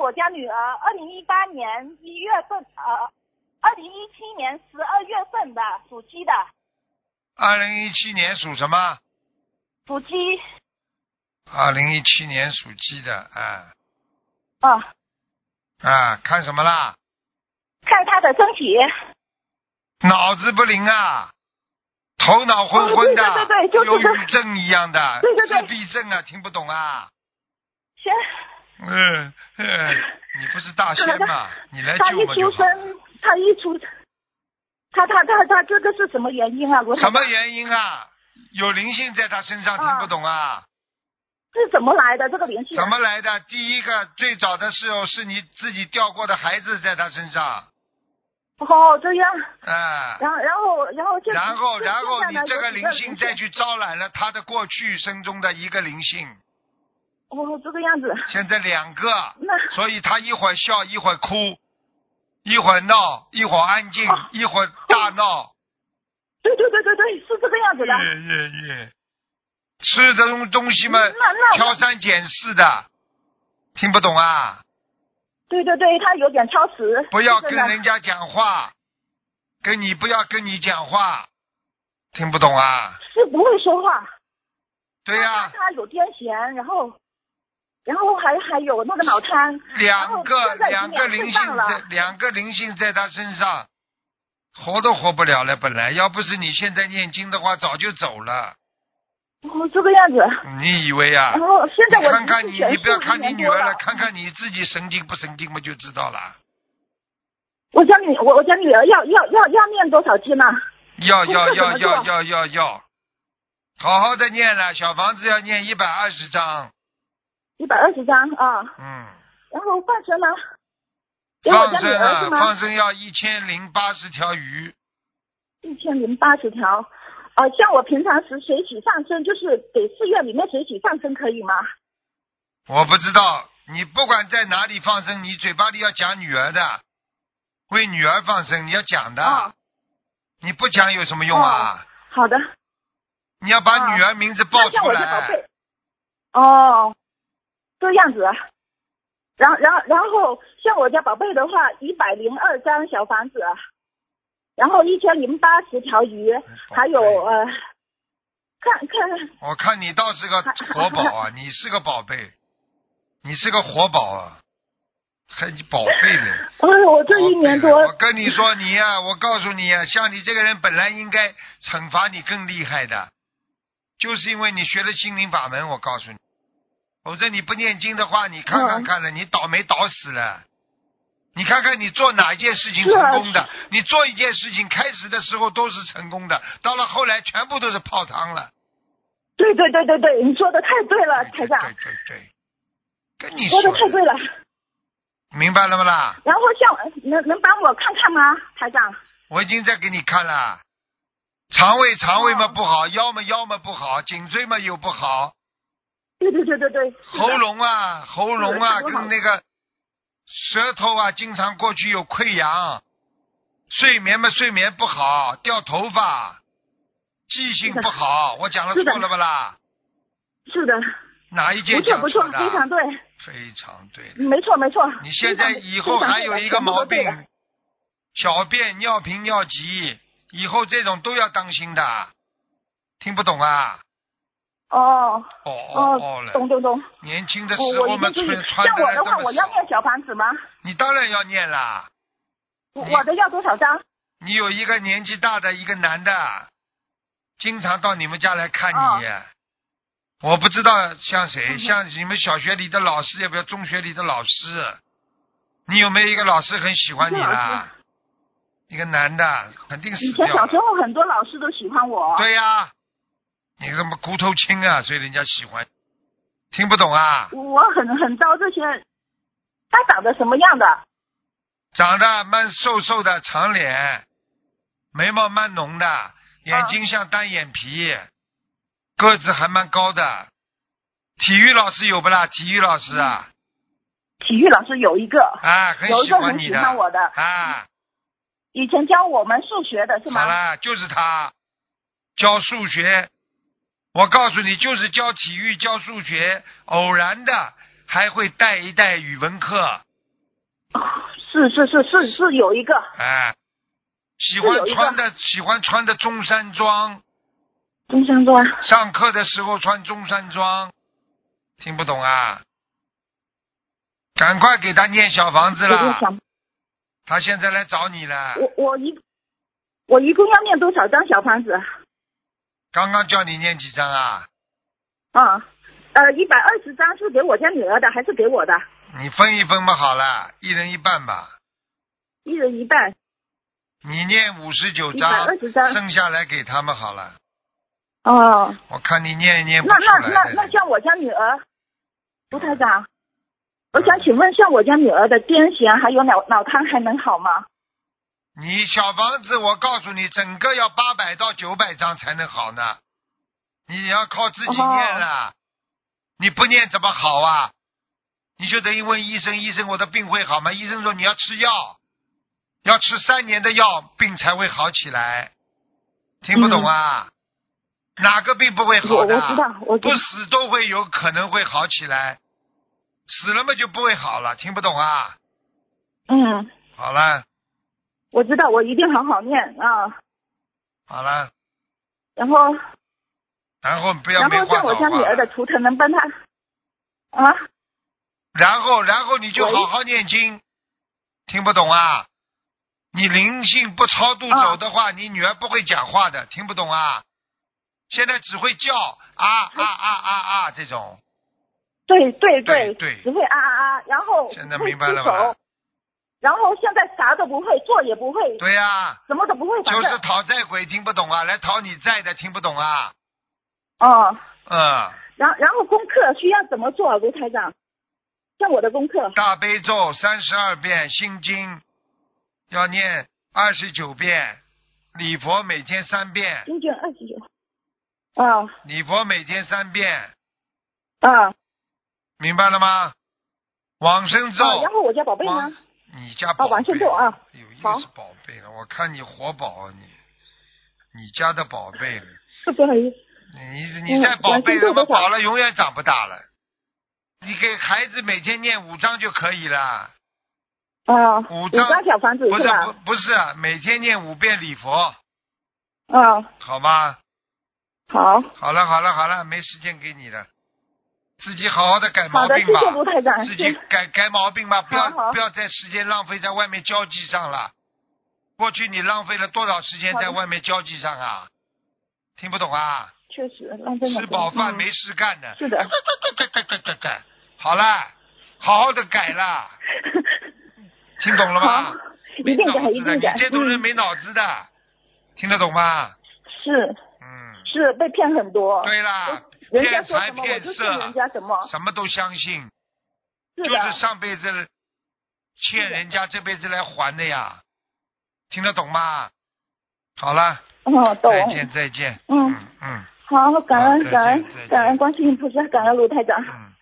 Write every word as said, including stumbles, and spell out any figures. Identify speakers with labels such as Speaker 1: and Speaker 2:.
Speaker 1: 我家女儿，二零一八年一月份，呃，二零一七年十二月份的，属鸡的。
Speaker 2: 二零一七年属什么？
Speaker 1: 属鸡。
Speaker 2: 二零一七年属鸡的，啊。
Speaker 1: 啊。
Speaker 2: 啊，看什么啦？
Speaker 1: 看他的身体。
Speaker 2: 脑子不灵啊，头脑昏昏的，
Speaker 1: 哦、对对对对，就是
Speaker 2: 忧郁症一样的，
Speaker 1: 对对对，
Speaker 2: 自闭症啊，听不懂啊。
Speaker 1: 先。
Speaker 2: 嗯嗯，你不是大仙吗？你来
Speaker 1: 他一
Speaker 2: 救我就好。
Speaker 1: 出生，他一出，他他他他这个是什么原因啊？我
Speaker 2: 什么原因啊？有灵性在他身上，听不懂啊？
Speaker 1: 是怎么来的这个灵性、啊？
Speaker 2: 怎么来的？第一个最早的时候是你自己掉过的孩子在他身上。
Speaker 1: 哦，这样。
Speaker 2: 哎、
Speaker 1: 嗯。然后然后然后
Speaker 2: 然后然后你这个
Speaker 1: 灵
Speaker 2: 灵性再去招揽了他的过去生中的一个灵性。
Speaker 1: 哦，这个样子。
Speaker 2: 现在两个，
Speaker 1: 那
Speaker 2: 所以他一会儿笑一会儿哭，一会儿闹一会儿安静，
Speaker 1: 哦、
Speaker 2: 一会儿大闹。
Speaker 1: 哦、对对对对对，是这个样子的。
Speaker 2: 耶耶耶！吃这种东西嘛，挑三拣四的，听不懂啊？
Speaker 1: 对对对，他有点挑食。
Speaker 2: 不要跟人家讲话，跟你不要跟你讲话，听不懂啊？
Speaker 1: 是不会说话。
Speaker 2: 对呀、啊。
Speaker 1: 他有癫痫，然后。然后还还有那个脑瘫，
Speaker 2: 两个两个灵性在两个灵性在他身上，活都活不了了。本来要不是你现在念经的话，早就走了。
Speaker 1: 哦，这个样子。
Speaker 2: 你以为啊？
Speaker 1: 然后现在我
Speaker 2: 看看你，你不要看你女儿了，看看你自己神经不神经嘛，就知道了。
Speaker 1: 我家女我我家女儿要要要要念多少经呢？
Speaker 2: 要要要要要要要，好好的念了，小房子要念一百二十章。
Speaker 1: 一百二十张啊。
Speaker 2: 嗯。
Speaker 1: 然后放生呢？
Speaker 2: 放生啊，放生要一千零八十条鱼。
Speaker 1: 一千零八十条，呃，像我平常时随喜放生，就是给寺院里面随喜放生可以吗？
Speaker 2: 我不知道，你不管在哪里放生，你嘴巴里要讲女儿的，为女儿放生，你要讲的。
Speaker 1: 哦、
Speaker 2: 你不讲有什么用啊？
Speaker 1: 哦、好的。
Speaker 2: 你要把女儿名字报出来。
Speaker 1: 哦。这样子，然后然后然后像我家宝贝的话，一百零二张小房子，然后一千零八十条鱼，还有呃，看看。
Speaker 2: 我看你倒是个活宝啊，你是个宝贝，你是个活宝啊，还你宝贝呢。
Speaker 1: 哎，我这一年多。
Speaker 2: 我跟你说你呀、啊，我告诉你啊，像你这个人本来应该惩罚你更厉害的，就是因为你学了心灵法门，我告诉你。否则你不念经的话，你看看看了，嗯、你倒霉倒死了。你看看你做哪一件事情成功的？啊、你做一件事情开始的时候都是成功的，到了后来全部都是泡汤了。
Speaker 1: 对对对对对，你说的太对了，台长。
Speaker 2: 对对对，跟你
Speaker 1: 说的太对了。
Speaker 2: 明白了吗啦？
Speaker 1: 然后像能能帮我看看吗，台长？
Speaker 2: 我已经在给你看了，肠胃肠胃嘛不好，哦、腰嘛腰嘛不好，颈椎嘛又不好。
Speaker 1: 对对对对对，
Speaker 2: 喉咙啊，喉咙啊，跟那个舌头啊，经常过去有溃疡，睡眠嘛睡眠不好，掉头发，记性不好，我讲了错了不啦？
Speaker 1: 是的。
Speaker 2: 哪一件讲错的？
Speaker 1: 不错不错，非常对。
Speaker 2: 非常对。
Speaker 1: 没错没错。
Speaker 2: 你现在以后还有一个毛病，小便尿频尿急，以后这种都要当心的，听不懂啊？
Speaker 1: 哦
Speaker 2: 哦哦哦了，
Speaker 1: 懂懂懂。
Speaker 2: 年轻的时候嘛，穿穿
Speaker 1: 像我的话，我要念小房子吗？
Speaker 2: 你当然要念啦。
Speaker 1: 我的要多少张？
Speaker 2: 你有一个年纪大的一个男的，经常到你们家来看你。哦、我不知道像谁，嗯、像你们小学里的老师，也不要中学里的老师。你有没有一个老师很喜欢你啦？一个男的，肯定死掉了。
Speaker 1: 以前小时候很多老师都喜欢我。
Speaker 2: 对呀、啊。你怎么骨头轻啊？所以人家喜欢，听不懂啊？
Speaker 1: 我很很招这些。他长得什么样的？
Speaker 2: 长得蛮瘦瘦的，长脸，眉毛蛮浓的，眼睛像单眼皮，啊、个子还蛮高的。体育老师有不啦？体育老师啊？
Speaker 1: 体育老师有一个
Speaker 2: 啊，很喜欢你的，
Speaker 1: 有一个很喜欢我的
Speaker 2: 啊。
Speaker 1: 以前教我们数学的是吗？
Speaker 2: 好了，就是他教数学。我告诉你，就是教体育、教数学，偶然的还会带一带语文课，
Speaker 1: 是是是是是有一个。
Speaker 2: 哎，喜欢穿的喜欢穿的中山装。
Speaker 1: 中山装。
Speaker 2: 上课的时候穿中山装，听不懂啊？赶快给他念小房子了。他现在来找你了。
Speaker 1: 我我一我一共要念多少张小房子？
Speaker 2: 刚刚叫你念几张啊？
Speaker 1: 啊，呃，一百二十张是给我家女儿的，还是给我的？
Speaker 2: 你分一分吧，好了，一人一半吧。
Speaker 1: 一人一半。
Speaker 2: 你念五十九张，
Speaker 1: 一百二十张，
Speaker 2: 剩下来给他们好了。
Speaker 1: 哦。
Speaker 2: 我看你念也念不
Speaker 1: 那
Speaker 2: 出来
Speaker 1: 那那那像我家女儿，卢台长，我想请问，像我家女儿的癫痫还有脑脑瘫还能好吗？
Speaker 2: 你小房子，我告诉你，整个要八百到九百张才能好呢。你要靠自己念了，哦、你不念怎么好啊？你就等于问医生，医生我的病会好吗？医生说你要吃药，要吃三年的药，病才会好起来。听不懂啊？嗯、哪个病不会好的？
Speaker 1: 我我知道，我知道。
Speaker 2: 不死都会有可能会好起来，死了嘛就不会好了。听不懂啊？
Speaker 1: 嗯。
Speaker 2: 好了。
Speaker 1: 我知道，我一定好好念啊。
Speaker 2: 好了。
Speaker 1: 然后。
Speaker 2: 然后不要没话找话。
Speaker 1: 然后像我家女儿的图腾能帮她啊。
Speaker 2: 然后，然后你就好好念经。听不懂啊？你灵性不超度走的话，啊、你女儿不会讲话的，听不懂啊？现在只会叫啊啊啊啊啊这种。
Speaker 1: 对对对
Speaker 2: 对，
Speaker 1: 只会啊啊啊，然后
Speaker 2: 现在明白了吧？
Speaker 1: 然后现在啥都不会，做也不会。
Speaker 2: 对呀、啊。
Speaker 1: 什么都不会。
Speaker 2: 就是讨债鬼，听不懂啊？来讨你债的，听不懂啊？
Speaker 1: 哦。
Speaker 2: 嗯。
Speaker 1: 然然后功课需要怎么做啊，卢台长？像我的功课。
Speaker 2: 大悲咒三十二遍，心经要念二十九遍，礼佛每天三遍。
Speaker 1: 心经二十九。啊。
Speaker 2: 礼佛每天三遍。
Speaker 1: 啊。
Speaker 2: 明白了吗？往生咒。
Speaker 1: 啊、然后我家宝贝呢？
Speaker 2: 你家宝贝。
Speaker 1: 啊，往生咒啊。
Speaker 2: 哎呦，又是宝贝了，我看你活宝啊你，你家的宝贝了。
Speaker 1: 不好意思。
Speaker 2: 你你再宝贝了嘛，宝了永远长不大了。你给孩子每天念五章就可以了。
Speaker 1: 啊。
Speaker 2: 五章。
Speaker 1: 五张小房子
Speaker 2: 不是
Speaker 1: 吧？
Speaker 2: 不不是，每天念五遍礼佛。
Speaker 1: 啊。
Speaker 2: 好吗？
Speaker 1: 好。
Speaker 2: 好了好了好了，没时间给你了。自己好好的改毛病吧。
Speaker 1: 好的，谢谢卢台长。
Speaker 2: 自己改改毛病吧，不要
Speaker 1: 好好
Speaker 2: 不要在时间浪费在外面交际上了。过去你浪费了多少时间在外面交际上啊？听不懂啊？
Speaker 1: 确实浪费了。
Speaker 2: 吃饱饭没事干的。
Speaker 1: 嗯、是的。
Speaker 2: 改改改改改改，好了，好好的改了。听懂了吗？
Speaker 1: 好，一定改，一定改。
Speaker 2: 你这种人没脑子的，嗯、听得懂吗？
Speaker 1: 是。
Speaker 2: 嗯。
Speaker 1: 是被骗很多。
Speaker 2: 对啦。
Speaker 1: 骗
Speaker 2: 财骗色，
Speaker 1: 人家什么
Speaker 2: 什么都相信，
Speaker 1: 是
Speaker 2: 就是上辈子欠人家，这辈子来还的呀，听得懂吗？好了，
Speaker 1: 哦，懂。
Speaker 2: 再见再见。
Speaker 1: 嗯
Speaker 2: 嗯嗯。
Speaker 1: 好，感恩感恩
Speaker 2: 好
Speaker 1: 感恩观世音菩萨，感恩卢台长。
Speaker 2: 嗯。